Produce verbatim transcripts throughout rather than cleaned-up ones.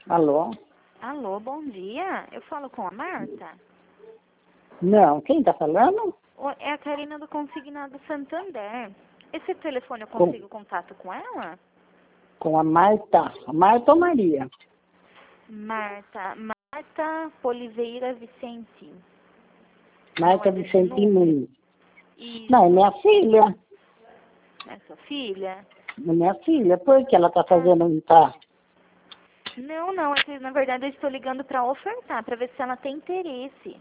Alô? Alô, bom dia. Eu falo com a Marta? Não, quem tá falando? Ô, É a Karina do Consignado Santander. Esse telefone eu Com, consigo contato com ela? com a Marta. A Marta ou Maria? Marta. Marta Poliveira Vicente. Marta Não é desse Vicente número? Nunes. Isso. Não, é minha filha. É sua filha? É minha filha. Por que ela tá fazendo um tá? Não, não. É que, na verdade, eu estou ligando para ofertar, para ver se ela tem interesse.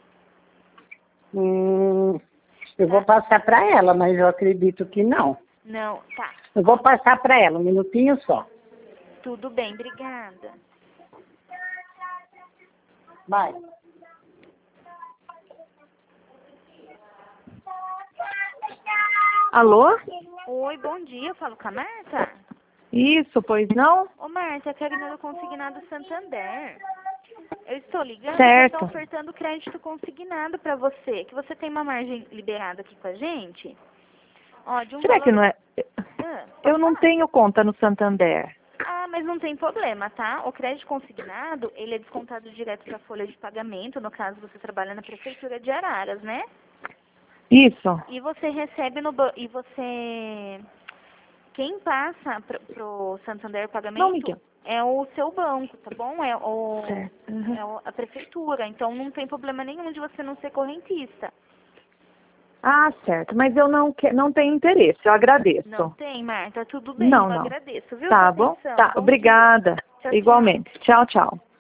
Hum, eu vou passar para ela, mas eu acredito que não. Não, tá. Eu vou passar para ela, um minutinho só. Tudo bem, obrigada. Vai. Alô? Oi, bom dia. Eu falo com a Marta? Isso, pois não? Ô, Marta, é a Karina do Consignado Santander. Eu estou ligando Certo. porque estou ofertando crédito consignado para você, que você tem uma margem liberada aqui com a gente. Ó, de um Será valor... que não é? Ah, Eu pode não falar. tenho conta no Santander. Ah, mas não tem problema, tá? O crédito consignado, ele é descontado direto para a folha de pagamento, no caso você trabalha na prefeitura de Araras, né? Isso. E você recebe no... ba- E você... Quem passa pro, pro Santander Não, pagamento Miguel. é o seu banco, tá bom? É, o, Certo. Uhum. é o- a prefeitura, então não tem problema nenhum de você não ser correntista. Ah, certo. Mas eu não, que... não tenho interesse. Eu agradeço. Não tem, Marta? Tudo bem, Não, eu não. agradeço, viu? Tá Sua bom? atenção. Tá. Bom Obrigada. dia. Tchau, tchau. Igualmente. Tchau, tchau.